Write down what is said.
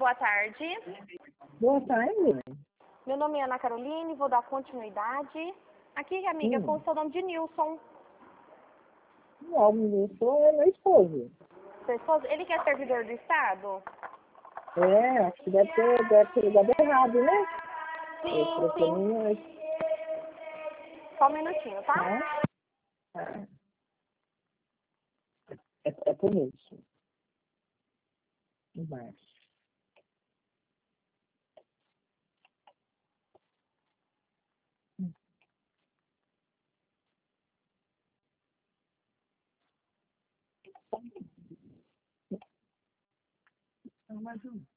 boa tarde. Boa tarde. Meu nome é Ana Caroline, vou dar continuidade. Aqui, amiga, com o seu nome de Nilson. O álbum disso é meu esposo. Seu esposo, ele que é servidor do Estado? É, acho que deve ter ligado errado, né? Sim, sim. Só um minutinho, tá? É por isso. Embaixo. Mais um.